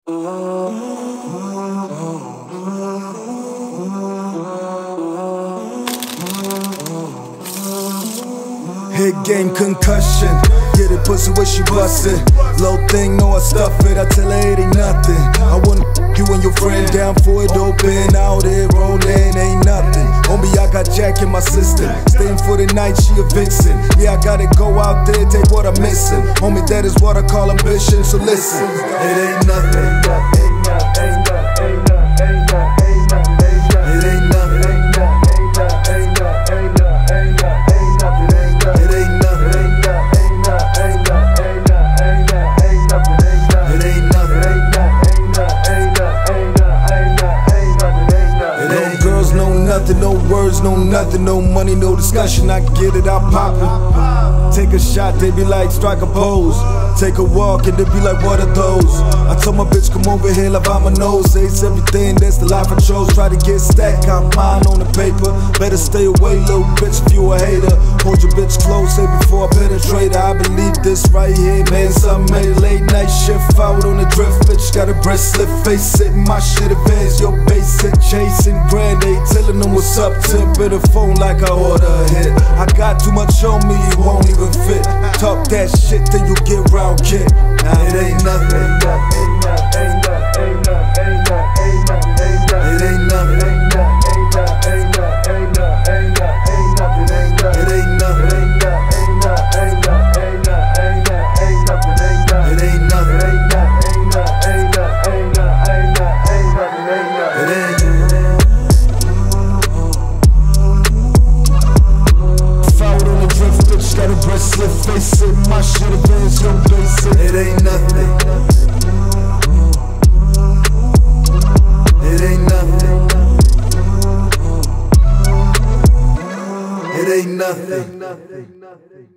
Hit game concussion, get it pussy where she bust it. Low thing, know I stuff it, I tell her it ain't nothing. I want you and your friend down for it, open out here, rolling, ain't nothing. Homie, I got Jack in my system, staying for the night, she a vixen. Yeah, I gotta go out there, take what I'm missing. Homie, that is what I call ambition, so listen. It ain't nothing. No words, no nothing, no money, no discussion. I get it, I pop it. Take a shot, they be like, strike a pose. Take a walk, and they be like, what are those? I told my bitch, come over here, love out my nose. Ace everything, that's the life I chose. Try to get stacked, got mine on the paper. Better stay away, little bitch, if you a hater. Hold your bitch close, say before I penetrate her. I believe this right here, man, something made. Late night shift out on the drift, bitch, got a breast slit, face it. My shit advanced, your basic, chasing grand, they telling them what's up. Tip at the phone like I order a hit. I got too much on me, it won't even fit. Talk that shit, then you get round kid. Nah, it ain't nothing. It ain't nothing. Slip face it, my shit advanced, your basic. It ain't nothing. It ain't nothing. It ain't nothing.